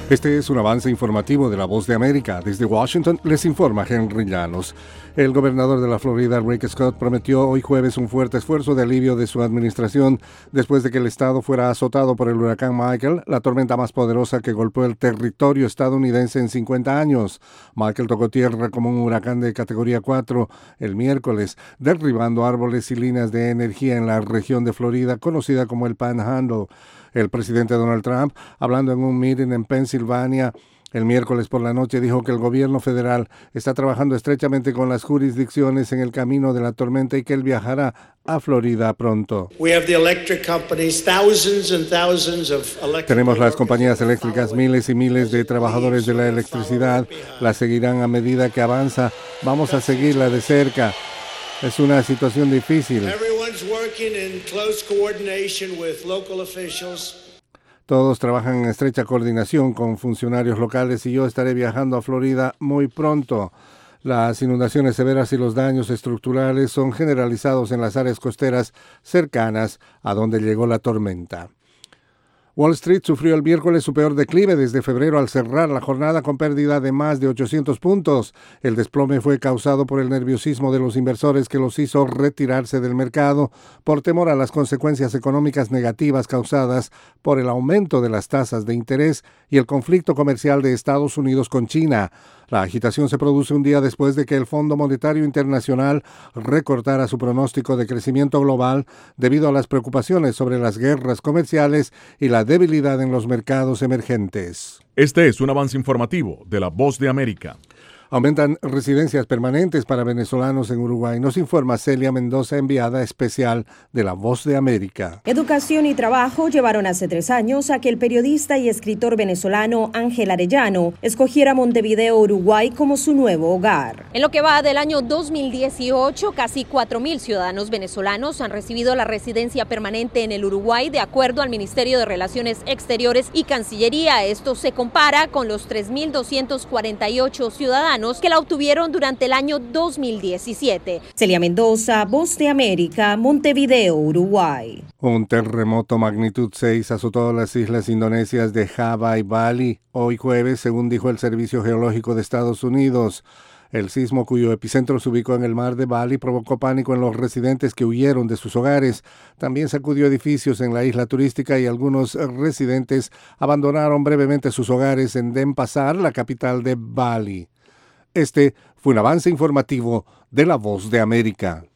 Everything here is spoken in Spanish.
Este es un avance informativo de La Voz de América. Desde Washington les informa Henry Llanos. El gobernador de la Florida, Rick Scott, prometió hoy jueves un fuerte esfuerzo de alivio de su administración después de que el estado fuera azotado por el huracán Michael, la tormenta más poderosa que golpeó el territorio estadounidense en 50 años. Michael tocó tierra como un huracán de categoría 4 el miércoles, derribando árboles y líneas de energía en la región de Florida conocida como el Panhandle. El presidente Donald Trump, hablando en un meeting en Pensilvania el miércoles por la noche, dijo que el gobierno federal está trabajando estrechamente con las jurisdicciones en el camino de la tormenta y que él viajará a Florida pronto. Tenemos las compañías eléctricas, miles y miles de trabajadores de la electricidad, las seguirán a medida que avanza. Vamos a seguirla de cerca. Es una situación difícil. Todos trabajan en estrecha coordinación con funcionarios locales y yo estaré viajando a Florida muy pronto. Las inundaciones severas y los daños estructurales son generalizados en las áreas costeras cercanas a donde llegó la tormenta. Wall Street sufrió el miércoles su peor declive desde febrero al cerrar la jornada con pérdida de más de 800 puntos. El desplome fue causado por el nerviosismo de los inversores que los hizo retirarse del mercado por temor a las consecuencias económicas negativas causadas por el aumento de las tasas de interés y el conflicto comercial de Estados Unidos con China. La agitación se produce un día después de que el Fondo Monetario Internacional recortara su pronóstico de crecimiento global debido a las preocupaciones sobre las guerras comerciales y la debilidad en los mercados emergentes. Este es un avance informativo de La Voz de América. Aumentan residencias permanentes para venezolanos en Uruguay. Nos informa Celia Mendoza, enviada especial de La Voz de América. Educación y trabajo llevaron hace 3 años a que el periodista y escritor venezolano Ángel Arellano escogiera Montevideo, Uruguay, como su nuevo hogar. En lo que va del año 2018, casi 4.000 ciudadanos venezolanos han recibido la residencia permanente en el Uruguay, de acuerdo al Ministerio de Relaciones Exteriores y Cancillería. Esto se compara con los 3.248 ciudadanos que la obtuvieron durante el año 2017. Celia Mendoza, Voz de América, Montevideo, Uruguay. Un terremoto magnitud 6 azotó las islas indonesias de Java y Bali hoy jueves, según dijo el Servicio Geológico de Estados Unidos. El sismo, cuyo epicentro se ubicó en el mar de Bali, provocó pánico en los residentes que huyeron de sus hogares. También sacudió edificios en la isla turística y algunos residentes abandonaron brevemente sus hogares en Denpasar, la capital de Bali. Este fue un avance informativo de La Voz de América.